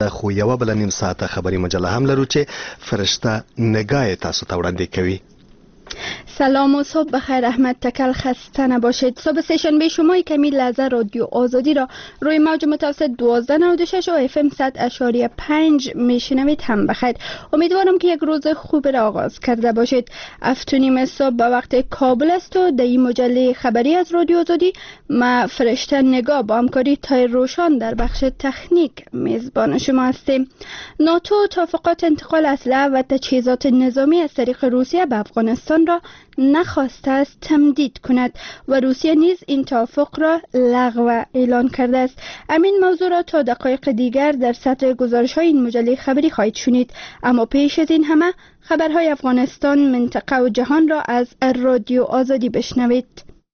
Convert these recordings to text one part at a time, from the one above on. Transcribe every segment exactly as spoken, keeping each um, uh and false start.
خو یوه بله نیم ساعته خبری مجله هم لرو چې فرشته نگاه تاسو ته وړاندې کوي. سلام و صبح بخیر. احمد تکل خسته نباشید. صبح سه‌شنبه شما کمی لحظه رادیو آزادی را روی موج متوسط دوازده نود و شش و اف ام صد اشاری پنج میشنوید. هم بخیر. امیدوارم که یک روز خوب را آغاز کرده باشید. هفت و نیم صبح به وقت کابل است و در این مجله خبری از رادیو آزادی ما فرشته نگاه با همکاری تای روشان در بخش تکنیک میزبان شما هستیم. ناتو توافقات انتقال اسلحه و تجهیزات نظامی از طریق روسیه به افغانستان را نخواسته است تمدید کند و روسیه نیز این توافق را لغو اعلان کرده است. همین موضوع را تا دقایق دیگر در سطر گزارش های این مجله خبری خواهید شنید. اما پیش از این همه خبرهای افغانستان، منطقه و جهان را از رادیو آزادی بشنوید.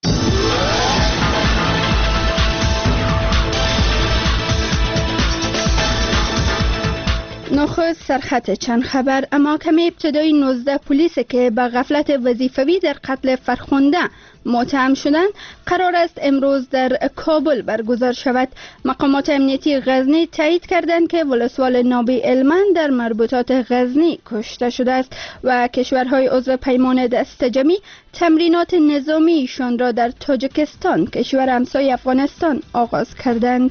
نخست سرخط چند خبر. اما کمی ابتدای نوزده پلیس که به غفلت وظیفوی در قتل فرخنده متهم شدند قرار است امروز در کابل برگزار شود. مقامات امنیتی غزنی تایید کردند که ولسوال نابی علمند در مربوطات غزنی کشته شده است و کشورهای عضو پیمان دست جمعی تمرینات نظامی ایشان را در تاجیکستان، کشور همسایه افغانستان، آغاز کردند.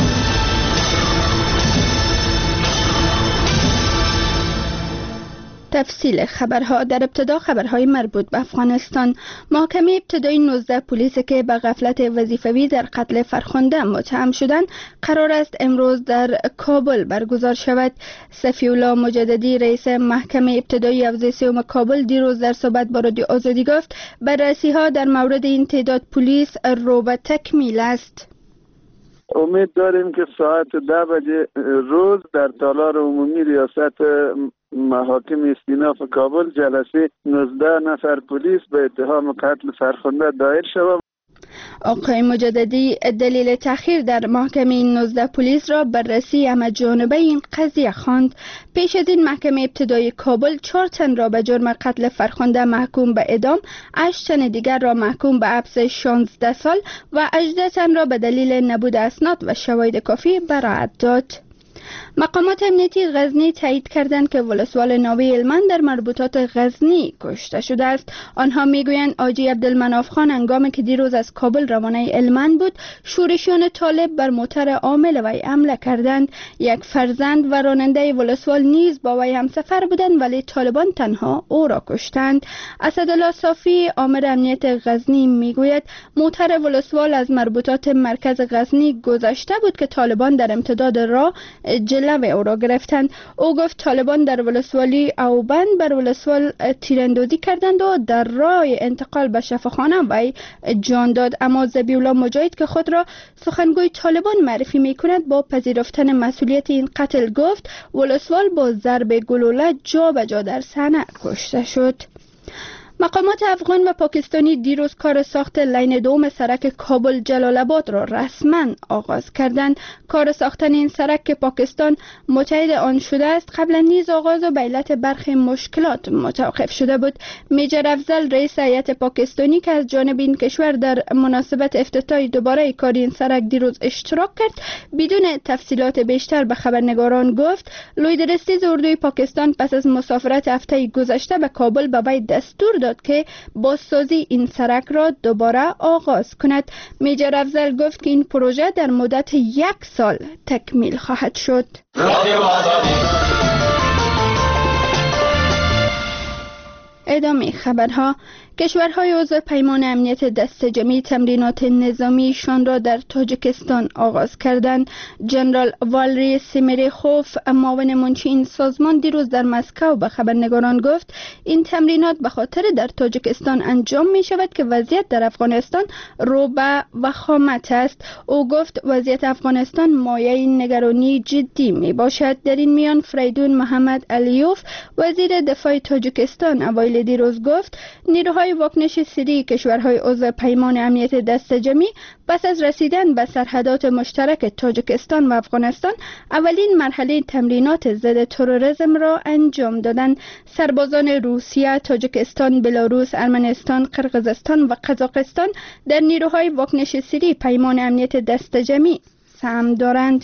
تفصیل خبرها. در ابتدا خبرهای مربوط به افغانستان. محکمه ابتدایی نوزده پلیس که به غفلت وظیفوی در قتل فرخنده متهم شدند قرار است امروز در کابل برگزار شود. صفی الله مجددی رئیس محکمه ابتدایی حوزه سوم کابل دیروز در صحبت با رادیو آزادی گفت بررسی ها در مورد این تعداد پلیس رو به تکمیل است. امید داریم که ساعت ده بجه روز در تالار عمومی ریاست محاکم استیناف کابل جلسه نوزده نفر پلیس به اتهام قتل فرخنده دایر شود. آقای مجددی دلیل تأخیر در محکمه این نوزده پلیس را بررسی همه جانبه این قضیه خواند. پیش از این محکمه ابتدایی کابل چهار تن را به جرم قتل فرخنده محکوم به اعدام، هشت تن دیگر را محکوم به حبس شانزده سال و هجده تن را به دلیل نبود اسناد و شواهد کافی براءت داد. مقامات امنیتی غزنی تایید کردند که ولسوال ناوی علمند در مربوطات غزنی کشته شده است. آنها میگویند آجی عبدالمناف خان هنگامی که دیروز از کابل روانه علمند بود شورشیان طالب بر موتر عامل وی حمله کردند. یک فرزند و راننده ولسوال نیز با وی همسفر بودند ولی طالبان تنها او را کشتند. اسدالله صافی آمر امنیت غزنی میگوید موتر ولسوال از مربوطات مرکز غزنی گذشته بود که طالبان در امتداد راه جلوه او را گرفتند. او گفت طالبان در ولسوالی اوبند بر ولسوال تیراندازی کردند و در راه انتقال به شفاخانه وی جان داد. اما ذبیح الله مجاهد که خود را سخنگوی طالبان معرفی می کند با پذیرفتن مسئولیت این قتل گفت ولسوال با ضرب گلوله جا به جا در صحنه کشته شد. مقامات افغان و پاکستانی دیروز کار ساخت لین دوم سرک کابل جلال آباد را رسما آغاز کردند. کار ساختن این سرک که پاکستان متحد آن شده است قبلا نیز آغاز و به علت برخی مشکلات متوقف شده بود. میجر افضل رئیس هیئت پاکستانی که از جانب این کشور در مناسبت افتتاح دوباره کار این سرک دیروز اشتراک کرد بدون تفصیلات بیشتر به خبرنگاران گفت لویدرستیز اردوی پاکستان پس از مسافرت هفته گذشته به کابل به وی دستور داد که بازسازی این سرک را دوباره آغاز کند. میجر افضل گفت که این پروژه در مدت یک سال تکمیل خواهد شد. ادامه خبرها. کشورهای عضو پیمان امنیت دست جمعی تمرینات نظامیشان را در تاجیکستان آغاز کردند. جنرال والری سیمریخوف معاون منشی این سازمان دیروز در مسکو به خبرنگاران گفت این تمرینات به خاطر در تاجیکستان انجام می شود که وضعیت در افغانستان رو به وخامت است. او گفت وضعیت افغانستان مایه نگرانی جدی می باشد. در این میان فریدون محمد علیوف وزیر دفاع تاجیکستان اوایل دیروز گفت نیروهای واکنش سریع کشورهای عضو پیمان امنیت دست جمعی پس از رسیدن به سرحدات مشترک تاجیکستان و افغانستان اولین مرحله تمرینات ضد تروریسم را انجام دادند. سربازان روسیه، تاجیکستان، بلاروس، ارمنستان، قرقیزستان و قزاقستان در نیروهای واکنش سریع پیمان امنیت دست جمعی سهم دارند.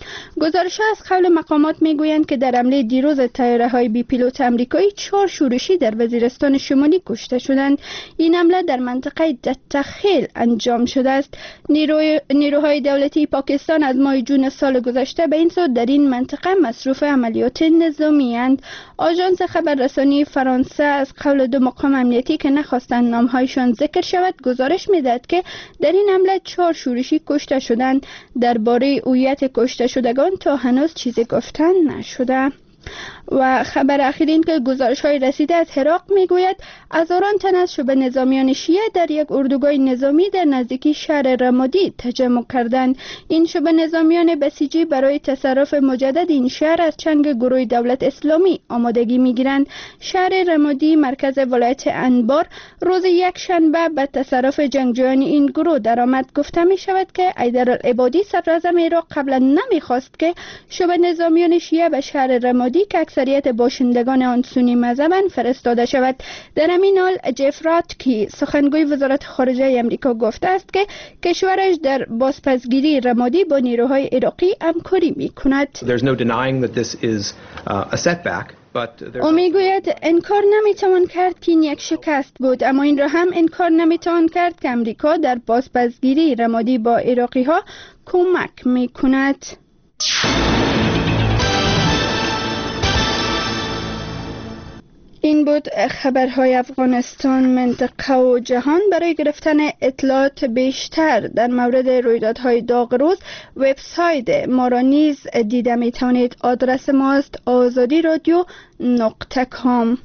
گزارش از قول مقامات میگویند که در حمله دیروز طیاره های بی پیلوت آمریکایی چهار شورشی در وزیرستان شمالی کشته شدند. این حمله در منطقه دتخیل انجام شده است. نیروی نیروهای دولتی پاکستان از ماه جون سال گذشته به این سو در این منطقه مصروف عملیات نظامی اند. آژانس خبررسانی فرانسه از قول دو مقام امنیتی که نخواستند نامهایشان ذکر شود گزارش میدهد که در این حمله چهار شورشی کشته شدند. درباره هویت کشته شدگان تا هنوز چیزی گفتن نشده. و خبر اخیر این که گزارش های رسیده از عراق میگوید هزاران تن از شبه نظامیان شیعه در یک اردوگاه نظامی در نزدیکی شهر رمادی تجمع کردند. این شبه نظامیان بسیجی برای تصرف مجدد این شهر از چنگ گروه دولت اسلامی آمادگی میگیرند. شهر رمادی مرکز ولایت انبار روز یک شنبه به تصرف جنگجویان این گروه درآمد. گفته می شود که حیدرالعبادی صدراعظم عراق قبلا نمیخواست که شبه نظامیان شیعه به شهر رمادی که اکثریت باشندگان آن سنی مذهبند فرستاده شود. در همین حال جف راتکی سخنگوی وزارت خارجه آمریکا گفته است که کشورش در بازپسگیری رمادی با نیروهای عراقی همکاری می‌کند. او میگوید انکار نمیتوان کرد که این یک شکست بود، اما این را هم انکار نمیتوان کرد که آمریکا در بازپسگیری رمادی با عراقی ها کمک می‌کند. این بود خبرهای افغانستان، منطقه و جهان. برای گرفتن اطلاعات بیشتر در مورد رویدادهای داغ روز وبسایت ما را نیز دیده می توانید. آدرس ما است آزادی رادیو نقطه کام.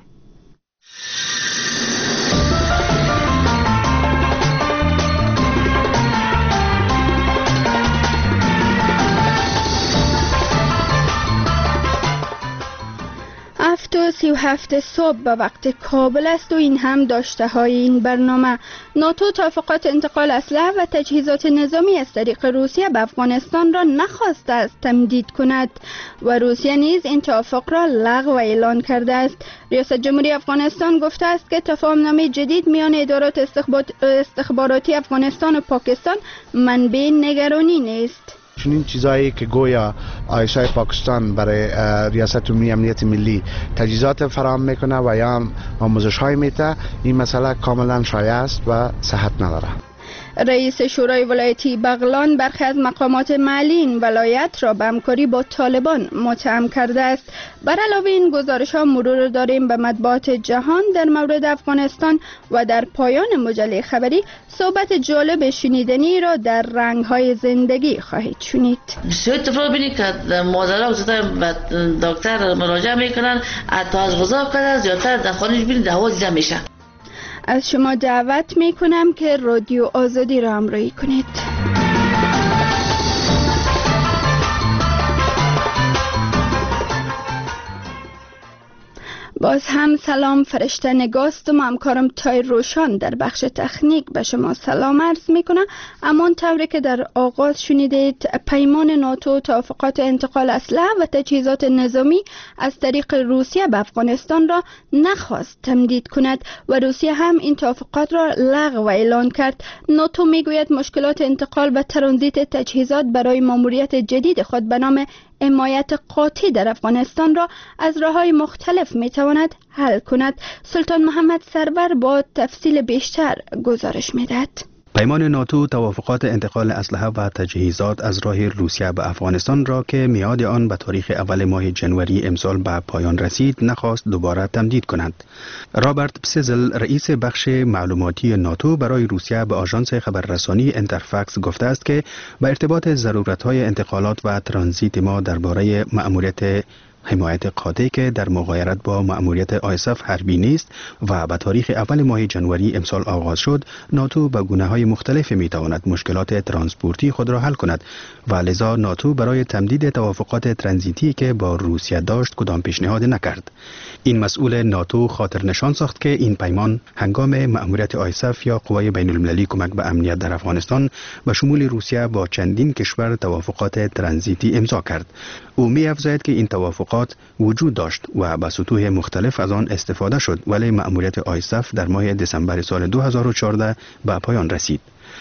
هفت و سی و هفت صبح به وقت کابل است و این هم داشته های این برنامه. ناتو توافقات انتقال اسلحه و تجهیزات نظامی از طریق روسیه به افغانستان را نخواسته است تمدید کند و روسیه نیز این توافق را لغو اعلان کرده است. ریاست جمهوری افغانستان گفته است که تفاهم‌نامه جدید میان ادارات استخباراتی افغانستان و پاکستان منبع نگرانی نیست. چنین چیزایی که گویا آیسای پاکستان برای ریاست عمومی امنیت ملی تجهیزات فراهم میکنه و یا آموزش های میده، این مسئله کاملا شایع است و صحت نداره. رئیس شورای ولایتی بغلان برخی از مقامات محلی این ولایت را به همکاری با طالبان متهم کرده است. بر علاوه این گزارش ها مرور داریم به مطبوعات جهان در مورد افغانستان و در پایان مجله خبری صحبت جالب شنیدنی را در رنگ های زندگی خواهید شنید. بسیار اتفاق بینید که مادرها به دکتر مراجعه میکنن، حتی از غذا کردن زیادتر در خانهش بینید دعوا دیده میشه. از شما دعوت می کنم که رادیو آزادی را همراهی کنید. باز هم سلام، فرشته نگاست و همکارم تای روشان در بخش تکنیک به شما سلام عرض می کنم. اما طوری که در آغاز شنیدید، پیمان ناتو توافقات انتقال اسلحه و تجهیزات نظامی از طریق روسیه به افغانستان را نخواست تمدید کند و روسیه هم این توافقات را لغو اعلان کرد. ناتو می گوید مشکلات انتقال و ترانزیت تجهیزات برای ماموریت جدید خود به نام حمایت قاطع در افغانستان را از راه‌های مختلف می‌تواند حل کند. سلطان محمد سرور با تفصیل بیشتر گزارش می‌دهد. پیمان ناتو توافقات انتقال اسلحه و تجهیزات از راه روسیه به افغانستان را که میعاد آن به تاریخ اول ماه جنوری امسال به پایان رسید نخواست دوباره تمدید کند. رابرت پسیزل رئیس بخش معلوماتی ناتو برای روسیه به آژانس خبررسانی انترفاکس گفته است که به ارتباط ضرورت‌های انتقالات و ترانزیت ما درباره مأموریت حمایت قاطع که در مغایرت با مأموریت آیساف حربی نیست و به تاریخ اول ماه جنوری امسال آغاز شد، ناتو به گونه‌های مختلف می‌تواند مشکلات ترانسپورتی خود را حل کند و لذا ناتو برای تمدید توافقات ترانزیتی که با روسیه داشت کدام پیشنهاد نکرد. این مسئول ناتو خاطر نشان ساخت که این پیمان هنگام مأموریت آیساف یا قوای بین‌المللی کمک به امنیت در افغانستان به شمول روسیه با چندین کشور توافقات ترانزیتی امضا کرد. او می‌افزاید که این توافقات وجود داشت و به سطوح مختلف از آن استفاده شد، ولی مأموریت آیساف در ماه دسامبر سال دو هزار و چهارده به پایان رسید.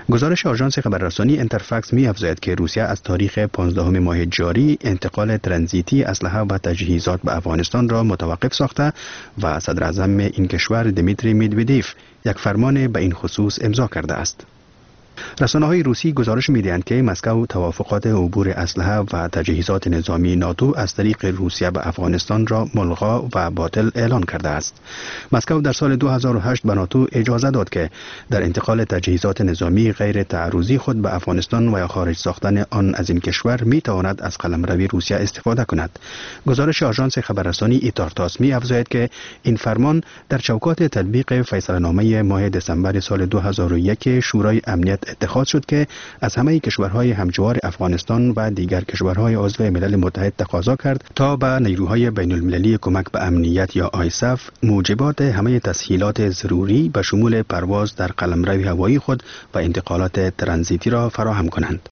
گزارش آژانس خبررسانی انترفکس می افزاید که روسیه از تاریخ پانزدهم ماه جاری انتقال ترانزیتی اسلحه و تجهیزات به افغانستان را متوقف ساخته و صدر اعظم این کشور دمیتری مدودیف یک فرمان به این خصوص امضا کرده است. رسانه‌های روسی گزارش می‌دهند که مسکو توافقات عبور اسلحه و تجهیزات نظامی ناتو از طریق روسیه به افغانستان را ملغا و باطل اعلان کرده است. مسکو در سال دو هزار و هشت به ناتو اجازه داد که در انتقال تجهیزات نظامی غیر تعرضی خود به افغانستان و یا خارج ساختن آن از این کشور می‌تواند از قلمروی روسیه استفاده کند. گزارش آژانس خبررسانی ایتارتاس می‌افزاید که این فرمان در چوکات تطبیق فیصله‌نامه ماه دسامبر سال دو هزار و یک شورای امنیت اتخاذ شد که از همه کشورهای همجوار افغانستان و دیگر کشورهای عضو ملل متحد تقاضا کرد تا به نیروهای بین المللی کمک به امنیت یا آیسف موجبات همه تسهیلات ضروری به شمول پرواز در قلمرو هوایی خود و انتقالات ترانزیتی را فراهم کنند.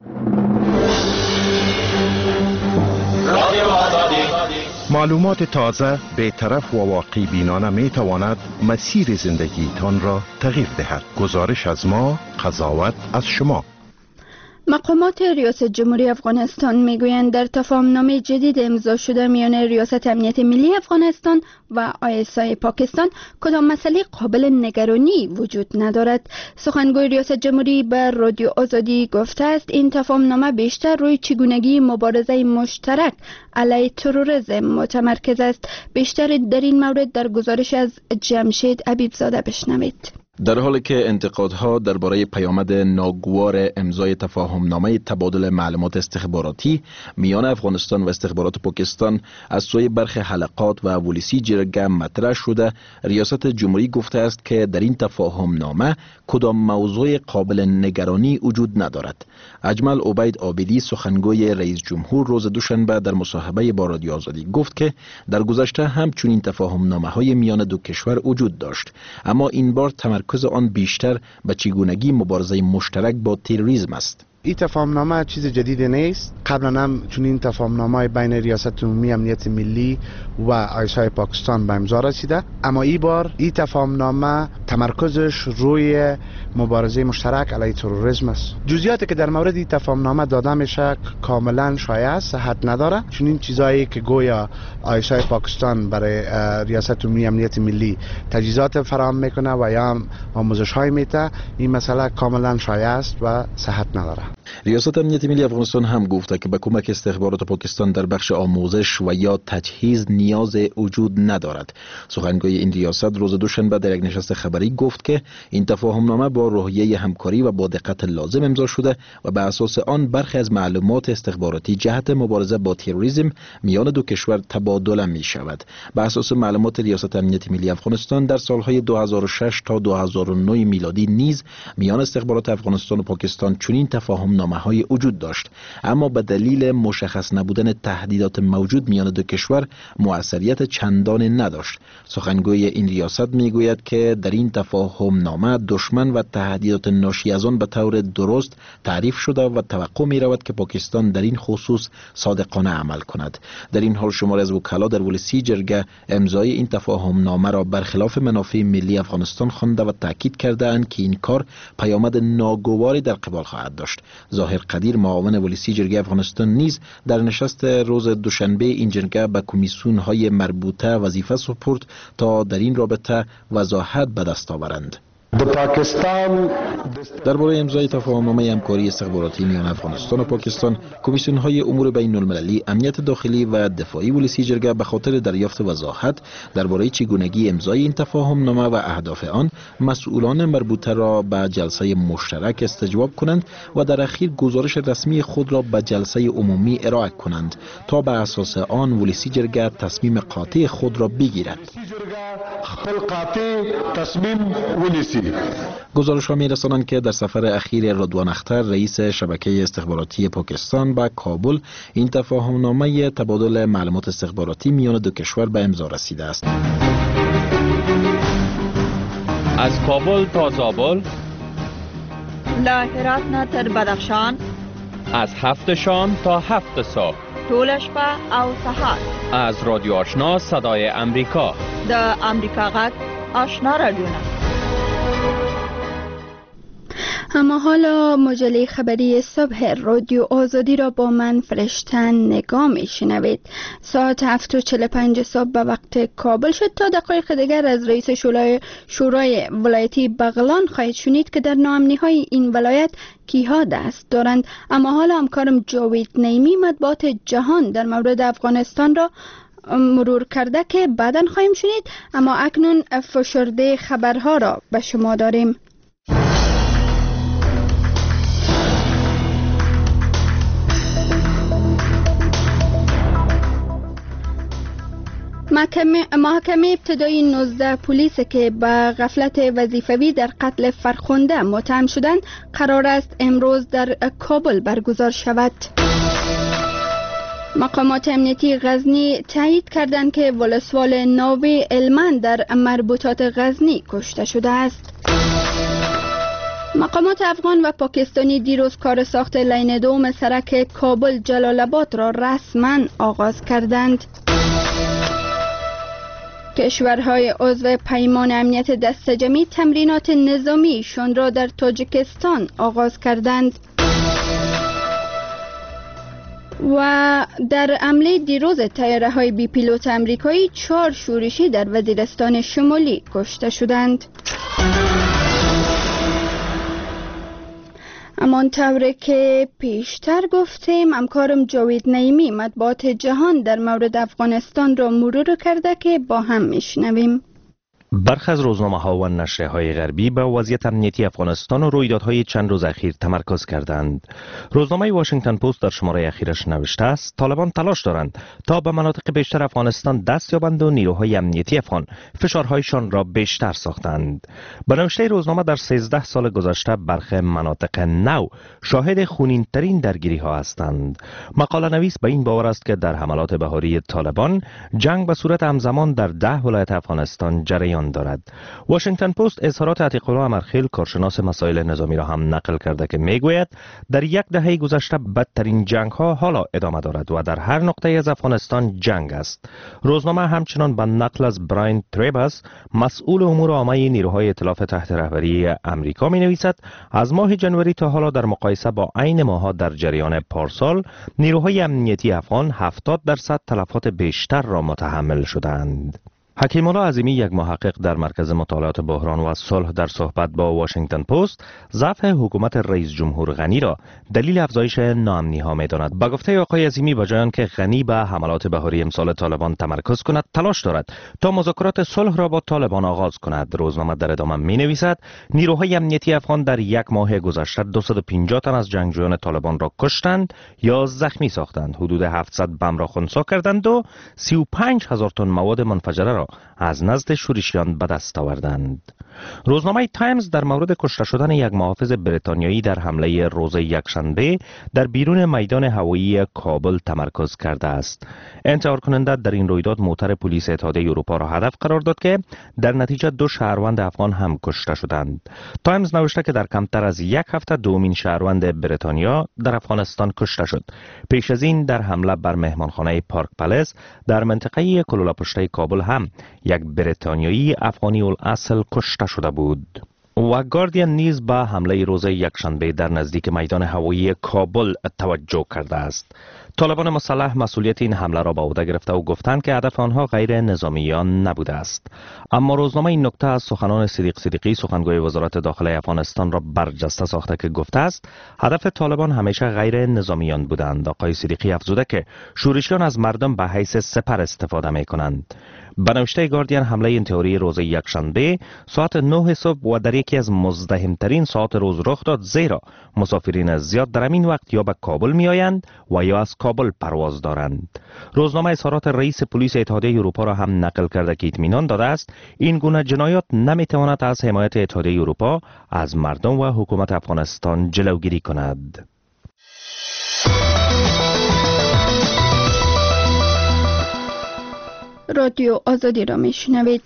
معلومات تازه، بی‌طرف و واقعی بینانه می تواند مسیر زندگیتان را تغییر دهد. گزارش از ما، قضاوت از شما. مقامات ریاست جمهوری افغانستان میگویند در تفاهمنامه جدید امضا شده میان ریاست امنیت ملی افغانستان و آی اس آی پاکستان کدام مسئله قابل نگرانی وجود ندارد. سخنگوی ریاست جمهوری به رادیو آزادی گفته است این تفاهمنامه بیشتر روی چگونگی مبارزه مشترک علیه تروریسم متمرکز است. بیشتر در این مورد در گزارش از جمشید حبیبزاده بشنوید. در حالی که انتقادها درباره پیامد ناگوار امضای تفاهمنامه تبادل معلومات استخباراتی میان افغانستان و استخبارات پاکستان از سوی برخی حلقات و ولسی جرگه مطرح شده، ریاست جمهوری گفته است که در این تفاهمنامه کدام موضوع قابل نگرانی وجود ندارد. اجمل عبید عابدی سخنگوی رئیس جمهور روز دوشنبه در مصاحبه با رادیو آزادی گفت که در گذشته هم چنین تفاهمنامه‌های میان دو کشور وجود داشت، اما این بار تمرکز آن بیشتر به چگونگی مبارزه مشترک با تروریسم است. این تفاهمنامه چیز جدید نیست. قبلا هم چنین تفاهمنامه بین ریاست عمومی امنیت ملی و آی اس آی پاکستان به امضا رسیده، اما این بار این تفاهمنامه تمرکزش روی مبارزه مشترک علیه تروریسم است. جزئیاتی که در مورد این تفاهمنامه داده میشه کاملا شایع است، صحت نداره. چنین چیزایی که گویا آی اس آی پاکستان برای ریاست عمومی امنیت ملی تجهیزات فراهم میکنه و یا آموزش های میده، این مسئله کاملا شایع است و صحت نداره. ریاست امنیت ملی افغانستان هم گفته که به کمک استخبارات پاکستان در بخش آموزش و یا تجهیز نیاز وجود ندارد. سخنگوی این ریاست روز دوشنبه در یک نشست خبری گفت که این تفاهمنامه با روحیه همکاری و با دقت لازم امضا شده و به اساس آن برخی از معلومات استخباراتی جهت مبارزه با تروریسم میان دو کشور تبادل می شود. به اساس معلومات ریاست امنیت ملی افغانستان در سالهای دو هزار و شش تا دو هزار و نه میلادی نیز میان استخبارات افغانستان و پاکستان چنین تفاهم نامه‌های وجود داشت، اما به دلیل مشخص نبودن تهدیدات موجود میان دو کشور موثریت چندان نداشت. سخنگوی این ریاست میگوید که در این تفاهم نامه دشمن و تهدیدات ناشی از آن به طور درست تعریف شده و توقع می رود که پاکستان در این خصوص صادقانه عمل کند. در این حال شماری از وکلا در ولسی جرگه امضای این تفاهم نامه را برخلاف منافع ملی افغانستان خوانده و تاکید کرده‌اند که این کار پیامد ناگواری در قبال خواهد داشت. ظاهر قدیر معاون ولسی جرگه افغانستان نیز در نشست روز دوشنبه این جرگه به کمیسیون های مربوطه وظیفه سپرد تا در این رابطه وضاحت به دست آورند. درباره امضای تفاهمنامه همکاری استخباراتی میان افغانستان و پاکستان، کمیسیون های امور بین المللی، امنیت داخلی و دفاعی ولسی جرگه به خاطر دریافت وضاحت درباره چگونگی امضای این تفاهمنامه و اهداف آن، مسئولان مربوطه را به جلسه مشترک استجواب کنند و در اخیر گزارش رسمی خود را به جلسه عمومی ارائه کنند تا به اساس آن ولسی جرگه تصمیم قاطع خود را بگیرد. گزارش ها می رسانند که در سفر اخیر رضوان اختر رئیس شبکه استخباراتی پاکستان به کابل این تفاهمنامه تبادل معلومات استخباراتی میان دو کشور به امضا رسیده است. از کابل تا زابل، له هرات نه تر بدخشان، از هفت شام تا هفت صبح، ټول شپه او سهار، از رادیو آشنا صدای امریکا، د امریکا غږ آشنا رادیو. اما حالا مجله خبری صبح رادیو آزادی را با من فرشتن نگاه می شنوید. ساعت هفت و چهل و پنج صبح به وقت کابل شد. تا دقایق دیگر از رئیس شورای, شورای ولایتی بغلان خواهید شنید که در ناامنی های این ولایت کیها دست دارند. اما حالا همکارم جاوید نیمی مطبوعات جهان در مورد افغانستان را مرور کرده که بعداً خواهیم شنید. اما اکنون فشرده خبرها را به شما داریم. محکمه محکمه ابتدایی نوزده پلیس که به غفلت وظیفوی در قتل فرخنده متهم شدند قرار است امروز در کابل برگزار شود. مقامات امنیتی غزنی تایید کردند که ولسوال ناوی علمن در مربوطات غزنی کشته شده است. مقامات افغان و پاکستانی دیروز کار ساخت لین دوم سرک کابل جلال آباد را رسما آغاز کردند. کشورهای عضو پیمان امنیت دست جمعی تمرینات نظامیشان را در تاجیکستان آغاز کردند. و در حمله دیروز طیاره های بی پیلوت امریکایی چهار شورشی در وزیرستان شمالی کشته شدند. همان طوری که پیشتر گفتیم همکارم جاوید نیمی مطبوعات جهان در مورد افغانستان را مرور کرده که با هم میشنویم. برخی از روزنامه‌ها و نشریه‌های غربی به وضعیت امنیتی افغانستان و رویدادهای چند روز اخیر تمرکز کردند. روزنامه واشنگتن پست در شماره اخیرش نوشته است طالبان تلاش دارند تا به مناطق بیشتر افغانستان دست یابند و نیروهای امنیتی افغان فشارهایشان را بیشتر ساختند. به نوشته روزنامه در سیزده سال گذشته برخی مناطق نو شاهد خونین‌ترین درگیری‌ها هستند. مقاله نویس به این باور است که در حملات بهاری طالبان جنگ به صورت همزمان در ده ولایت افغانستان جریان دارد. واشنگتن پست اظهارات عتیق الله امرخیل کارشناس مسائل نظامی را هم نقل کرده که میگوید در یک دهه گذشته بدترین جنگ ها حالا ادامه دارد و در هر نقطه از افغانستان جنگ است. روزنامه همچنان به نقل از براین تریباس مسئول امور عامه نیروهای ائتلاف تحت رهبری امریکا می نویسد از ماه جنوری تا حالا در مقایسه با عین ماه‌ها در جریان پارسال نیروهای امنیتی افغان هفتاد درصد تلفات بیشتر را متحمل شدند. حکیم الله عظیمی یک محقق در مرکز مطالعات بحران و صلح در صحبت با واشنگتن پست ضعف حکومت رئیس جمهور غنی را دلیل افزایش ناامنی ها می‌داند. به گفته آقای عظیمی به جای آنکه غنی به حملات بهاری امسال طالبان تمرکز کند تلاش دارد تا مذاکرات صلح را با طالبان آغاز کند. روزنامه در ادامه می‌نویسد نیروهای امنیتی افغان در یک ماه گذشته دویست و پنجاه تن از جنگجویان طالبان را کشتند یا زخمی ساختند، حدود هفتصد بم را خنثی کردند و سی و پنج هزار تن مواد منفجره را از نزد شورشیان به دست آوردند. روزنامه تایمز در مورد کشته شدن یک محافظ بریتانیایی در حمله روز یکشنبه در بیرون میدان هوایی کابل تمرکز کرده است. انتحار کننده در این رویداد موتر پلیس اتحادیه اروپا را هدف قرار داد که در نتیجه دو شهروند افغان هم کشته شدند. تایمز نوشته که در کمتر از یک هفته دومین شهروند بریتانیا در افغانستان کشته شد. پیش از این در حمله بر مهمانخانه پارک پلس در منطقه کلولاپشته کابل هم یک بریتانیایی افغانی الاصل کشته شده بود. و گاردین نیز به حمله روز یکشنبه در نزدیک میدان هوایی کابل توجه کرده است. طالبان مسلح مسئولیت این حمله را به عهده گرفته و گفتند که هدف آنها غیر نظامیان نبوده است. اما روزنامه این نکته از سخنان صدیق صدیقی سخنگوی وزارت داخله افغانستان را برجسته ساخته که گفته است هدف طالبان همیشه غیر نظامیان بودند. آقای صدیقی افزوده که شورشیان از مردم به حیث سپر استفاده می کنند. به نوشته گاردین حمله انتحاری روز یکشنبه ساعت نه صبح و در یکی از مزدحمترین ساعت روز رخ داد، زیرا مسافرین زیاد در همین وقت یا به کابل می آیند و یا از کابل پرواز دارند. روزنامه اظهارات رئیس پلیس اتحادیه اروپا را هم نقل کرده که اطمینان داده است این گونه جنایات نمی تواند از حمایت اتحادیه اروپا از مردم و حکومت افغانستان جلوگیری کند. رادیو آزادی را میشنوید.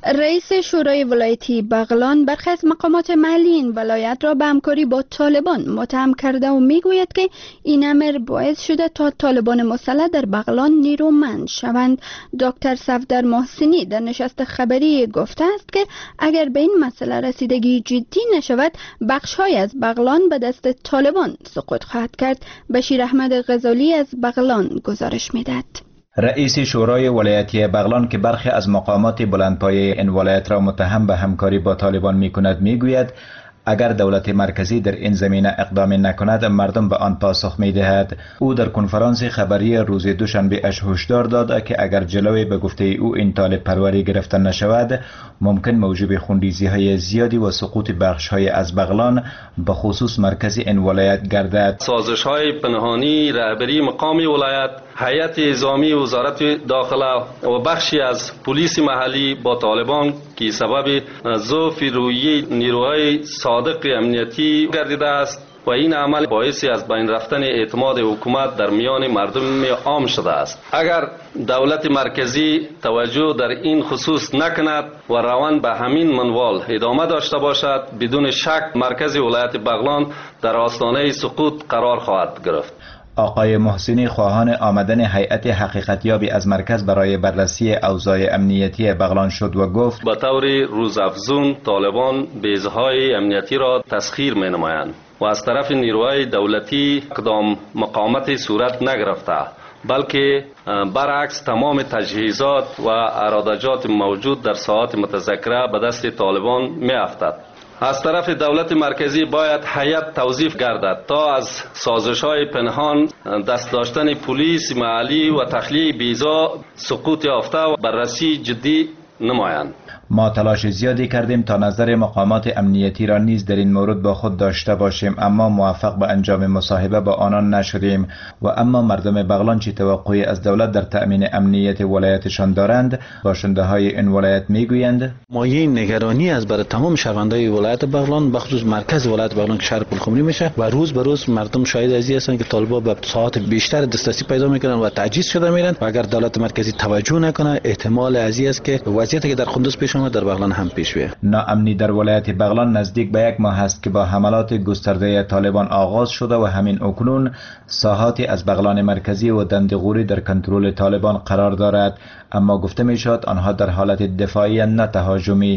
رئیس شورای ولایتی بغلان برخی از مقامات محلی این ولایت را به همکاری با طالبان متهم کرده و میگوید که این امر باعث شده تا طالبان مسلح در بغلان نیرومند شوند. دکتر صفدر محسنی در نشست خبری گفته است که اگر به این مسئله رسیدگی جدی نشود بخش‌های از بغلان به دست طالبان سقوط خواهد کرد. بشیر احمد غزالی از بغلان گزارش می‌دهد. رئیس شورای ولایتی بغلان که برخی از مقامات بلندپایه این ولایت را متهم به همکاری با طالبان می‌کند میگوید اگر دولت مرکزی در این زمینه اقدام نکند مردم به آن پاسخ می‌دهد. او در کنفرانس خبری روز دوشنبه اش هشدار داد که اگر جلوی به گفته او این طالب پروری گرفته نشود ممکن موجب خونریزی‌های زیادی و سقوط بخش‌های از بغلان به خصوص مرکز این ولایت گردد. سازش‌های پنهانی رهبری مقام ولایت، هیئت نظامی وزارت داخله و بخشی از پلیس محلی با طالبان که سبب ضعف روحیه نیروهای صادق امنیتی گردیده است و این عمل باعث از بین رفتن اعتماد حکومت در میان مردم عام شده است. اگر دولت مرکزی توجه در این خصوص نکند و روند به همین منوال ادامه داشته باشد بدون شک مرکز ولایت بغلان در آستانه سقوط قرار خواهد گرفت. آقای محسنی خواهان آمدن هیئت حقیقتیابی از مرکز برای بررسی اوضاع امنیتی بغلان شد و گفت به طور روزافزون طالبان بیضهای امنیتی را تسخیر می نمایند و از طرف نیروهای دولتی اقدام مقاومت صورت نگرفته بلکه برعکس تمام تجهیزات و ارادجات موجود در ساعات متذکره به دست طالبان می افتد. از طرف دولت مرکزی باید هیئت توظیف گردد تا از سازش‌های پنهان، دست داشتن پلیس محلی و تخلیه بیضا سقوط یافته و بررسی جدی نمایند. ما تلاش زیادی کردیم تا نظر مقامات امنیتی را نیز در این مورد با خود داشته باشیم اما موفق به انجام مصاحبه با آنان نشدیم و اما مردم بغلان چه توقعی از دولت در تأمین امنیت ولایتشان دارند؟ باشنده های این ولایت میگویند مایه نگرانی از برای تمام شهروندای ولایت بغلان بخصوص مرکز ولایت بغلان که شهر پلخمری میشه و روز به روز مردم شاهد ازی هستند که طالبا به ساعات بیشتر دسترسی پیدا میکنن و تعجیز شده میرن و اگر دولت مرکزی توجه نکنه احتمال ازی است که وضعیتی که در قندوز پیش اومد در بغلان هم پیش بیاد. ناامنی در ولایت بغلان نزدیک به یک ماه است که با حملات گسترده طالبان آغاز شده و همین اکنون ساحاتی از بغلان مرکزی و دندغوری در کنترل طالبان قرار دارد اما گفته می شد آنها در حالت دفاعی نه تهاجمی.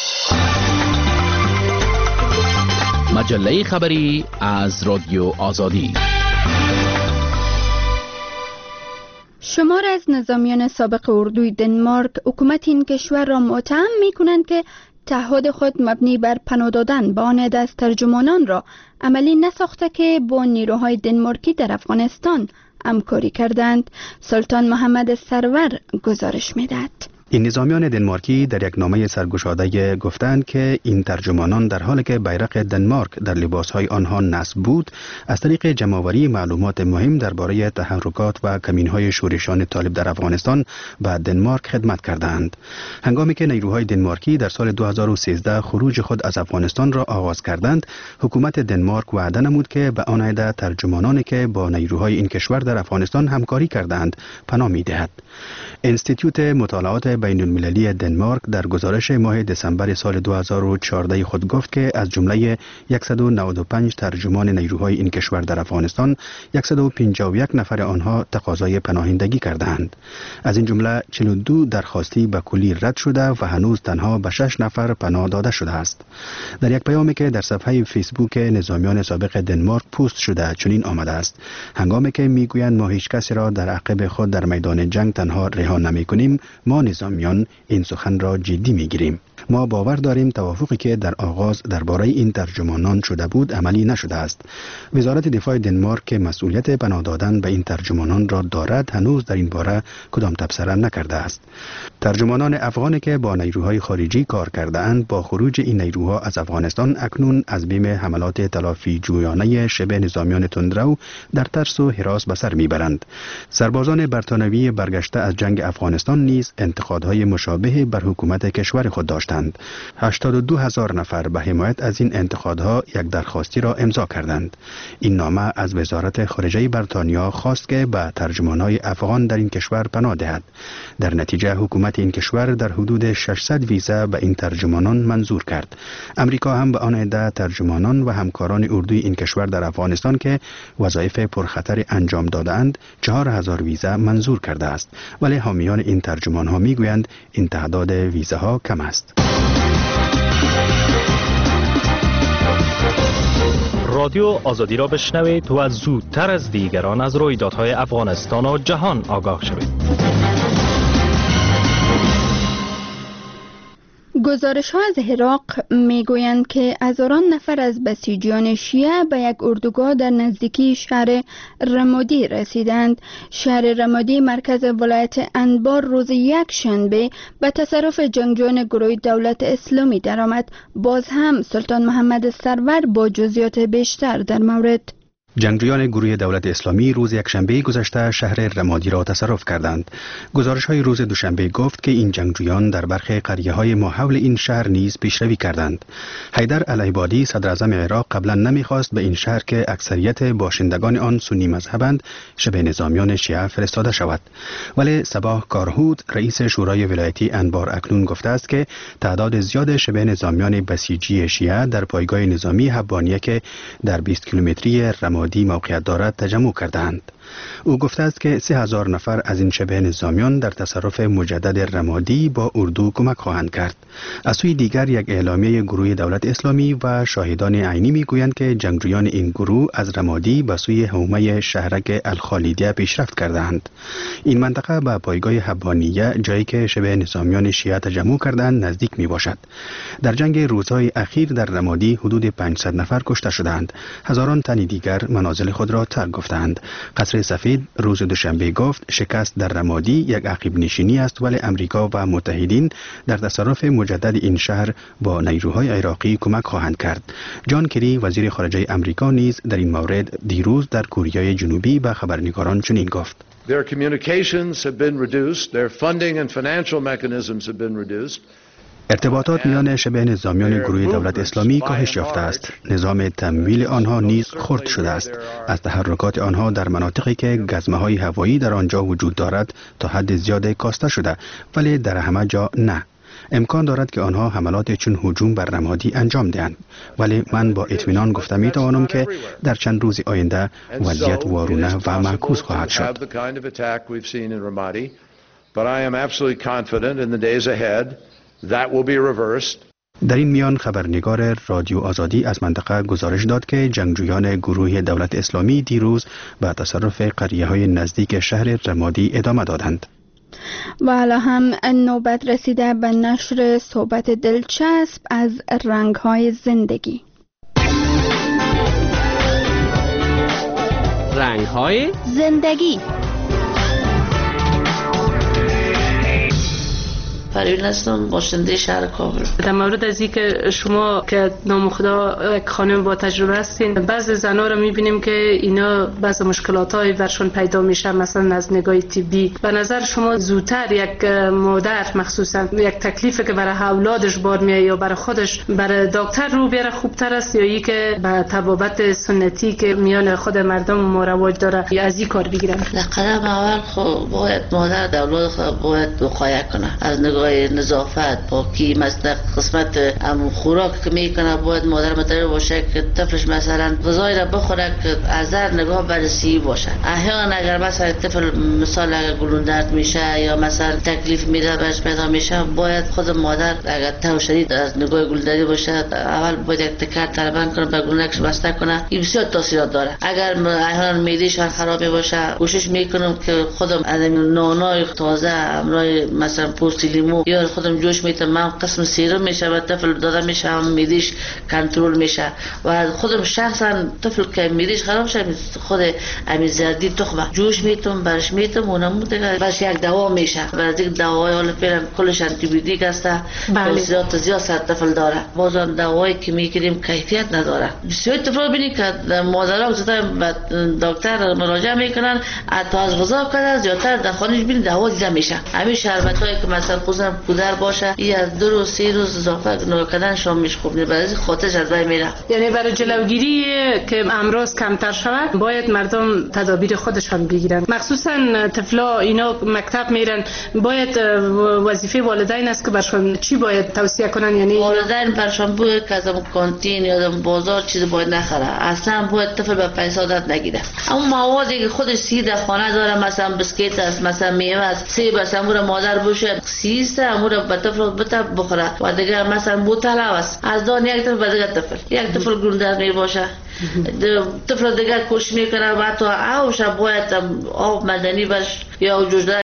مجله خبری از رادیو آزادی. شمار از نظامیان سابق اردوی دنمارک حکومت این کشور را متهم می کنند که تعهد خود مبنی بر پناه دادن به آن عده از ترجمانان را عملی نساخته که با نیروهای دنمارکی در افغانستان همکاری کردند. سلطان محمد سرور گزارش می‌دهد. این نظامیان دنمارکی در یک نامه سرگشاده گفتند که این ترجمانان در حالی که بیرق دنمارک در لباسهای آنها نصب بود از طریق جمع‌آوری معلومات مهم درباره تحرکات و کمین‌های شورشیان طالب در افغانستان به دنمارک خدمت کردند. هنگامی که نیروهای دنمارکی در سال دو هزار و سیزده خروج خود از افغانستان را آغاز کردند، حکومت دنمارک وعده نمود که به آن عده ترجمانانی که با نیروهای این کشور در افغانستان همکاری کردند پناه می‌دهد. انستیتوت مطالعات بین المللی دنمارک در گزارش ماه دسامبر سال دو هزار و چهارده خود گفت که از جمله صد و نود و پنج ترجمان نیروهای این کشور در افغانستان صد و پنجاه و یک نفر آنها تقاضای پناهندگی کردند. از این جمله چهل و دو درخواستی به کلی رد شده و هنوز تنها به شش نفر پناه داده شده است. در یک پیامی که در صفحه فیسبوک نظامیان سابق دنمارک پست شده چنین آمده است: هنگامی که میگویند ما هیچ کسی را در عقب خود در میدان جنگ تنها رها نمی‌کنیم، ما نظامیان این سخن را جدی می‌گیریم. ما باور داریم توافقی که در آغاز درباره این ترجمانان شده بود عملی نشده است. وزارت دفاع دنمارک که مسئولیت پناه دادن به این ترجمانان را دارد هنوز در این باره کدام تبصره نکرده است. ترجمانان افغانی که با نیروهای خارجی کار کرده‌اند با خروج این نیروها از افغانستان اکنون از بیم حملات تلافی جویانه شبه نظامیان تندرو در ترس و هراس به سر میبرند. سربازان برتانوی برگشته از جنگ افغانستان نیز انتقادهای مشابه بر حکومت کشور خود داشتند. داشتند. هشتاد و دو هزار نفر به حمایت از این انتقادها یک درخواستی را امضا کردند. این نامه از وزارت خارجه بریتانیا خواست که به ترجمانان افغان در این کشور پناه دهد. در نتیجه حکومت این کشور در حدود ششصد ویزا به این ترجمانان منظور کرد. امریکا هم به آن عده ترجمانان و همکاران اردوی این کشور در افغانستان که وظایف پرخطر انجام دادند چهار هزار ویزا منظور کرده است، ولی حامیان این ترجمان ها می گویند این تعداد ویزاها کم است. رادیو آزادی را بشنوید و زودتر از دیگران از رویدادهای افغانستان و جهان آگاه شوید. گزارش ها از عراق می گویند که هزاران نفر از بسیجیان شیعه به یک اردوگاه در نزدیکی شهر رمادی رسیدند. شهر رمادی مرکز ولایت انبار روز یک شنبه به تصرف جنگجویان گروه دولت اسلامی درآمد. باز هم سلطان محمد سرور با جزئیات بیشتر در مورد. جنگجویان گروه دولت اسلامی روز یکشنبه گذشته شهر رمادی را تصرف کردند. گزارش های روز دوشنبه گفت که این جنگجویان در برخی قریه های محول این شهر نیز پیشروی کردند. حیدر العبادی صدر اعظم عراق قبلا نمیخواست به این شهر که اکثریت باشندگان آن سنی مذهبند شبه نظامیان شیعه فرستاده شود، ولی صباح کارهود رئیس شورای ولایتی انبار اکنون گفته است که تعداد زیاد شبه نظامیان بسیجی شیعه در پایگاه نظامی حبانیه که در بیست کیلومتری رمادی موقعیت دارد تجمع کردند. او گفته است که سه هزار نفر از این شبه نظامیان در تصرف مجدد رمادی با اردو کمک خواهند کرد. از سوی دیگر یک اعلامیه گروه دولت اسلامی و شاهدان عینی میگویند که جنگجویان این گروه از رمادی به سوی حومه شهرک الخالیدیه پیشرفت کردند. این منطقه به پایگاه حبانیه، جایی که شبه نظامیان شیعه تجمع کردند، نزدیک می باشد. در جنگ روزهای اخیر در رمادی حدود پانصد نفر کشته شدند. هزاران تن دیگر منازل خود را ترک گفتند. قصر سفید روز دوشنبه گفت شکست در رمادی یک عقب نشینی است، ولی امریکا و متحدین در تصرف مجدد این شهر با نیروهای عراقی کمک خواهند کرد. جان کری وزیر خارجه امریکا نیز در این مورد دیروز در کره جنوبی به خبرنگاران چنین گفت: Their communications have been reduced, their funding and financial mechanisms have been reduced. ارتباطات میان شبه نظامیان گروه دولت اسلامی کاهش یافته است. نظام تمویل آنها نیز خرد شده است. از تحرکات آنها در مناطقی که گزمه‌های هوایی در آنجا وجود دارد تا حد زیاد کاسته شده، ولی در همه جا نه. امکان دارد که آنها حملات چون هجوم بر رمادی انجام دهند، ولی من با اطمینان گفته می توانم که در چند روز آینده وضعیت وارونه و معکوس خواهد شد. در این میان خبرنگار رادیو آزادی از منطقه گزارش داد که جنگجویان گروه دولت اسلامی دیروز به تصرف قریه های نزدیک شهر رمادی ادامه دادند. و حالا هم نوبت رسیده به نشر صحبت دلچسب از رنگ های زندگی. رنگ های زندگی. پروین هستم، باشنده شهر کابل. در مورد از اینکه شما که نام خدا یک خانم با تجربه هستین، بعضی زنا رو میبینیم که اینا بعضی مشکلاتایی برشون پیدا میشه، مثلا از نگاه طبی. به نظر شما زودتر یک مادر مخصوصا یک تکلیفی که برای اولادش بار میاد یا برای خودش برای دکتر رو بیاره خوبتر است، یا ای که به طبابت سنتی که میان خود مردم ما رواج داره از این کار بگیرن؟ در قدم اول خب باید مادر در اولاد خود باید وقایه کنه از نگاه نظافت، پاکی، مثلا قسمت ام خوراک که میکنه باید مادر مطلع باشه که طفلش مثلا غذای را بخوره که از هر نگاه بررسی باشه. احیانا اگر مثلا طفل مثلا اگر گلون درد میشه یا مثلا تکلیف میده برش پیدا میشه، باید خود مادر اگر تو شدید از نگاه گلوندری باشه اول باید یک تکر تربند کنه به گلونکش بسته کنه. این بسیار تاثیرات داره. اگر احیانا معده‌ش خراب باشه کوشش میکنم که خودم از نانای تازه امرای مثلا پوست لیمو یا خودم جوش میتم من قسم سیرم میشه و طفل داده میشه هم میدیش کنترل میشه و خودم شخصا طفل که میدیش خراب شه خود امی زردی تخمه جوش میتم برش میتم اونم دیگه بس یک دوا میشه و از یک دوای حالا فعلا کلش آنتی بیوتیک است. توصیات زیاد سر طفل داره. بازم دوایی که میگیریم کیفیت نداره. بسیار طفل ببینید که مادرها زودتر به دکتر مراجعه میکنن تا از غذا کنه زیادتر در خانه‌اش ببینید دوا دیده میشه. همین شربتایی که مثلا خصوصا مثلا پودر باشه این از دو روز سه روز اضافه نکردن شامش خوب نیست، برای خاطرش از بین میره. یعنی برای جلوگیری که امراض کمتر شود باید مردم تدابیر خودشان بگیرن، مخصوصا طفلا اینا مکتب میرن، باید وظیفه والدین است که برشون چی باید توصیه کنن؟ یعنی والدین برشون باید که از کانتین یا از بازار چیز باید نخره، اصلا باید طفل به پیسه عادت نگیره. اما موادی که خودش سیده خانه داره، مثلا بسکیت است، مثلا میوه است، سیب است، امور مادر بوشه سیسته امور به طفل بده بخوره و دیگه مثلا بوتل است از دان یک طفل به دیگه طفل، یک طفل گونده می باشه، طفل دیگه کوشش میکنه و تو آوش باید آب مدنی باش یا جوجه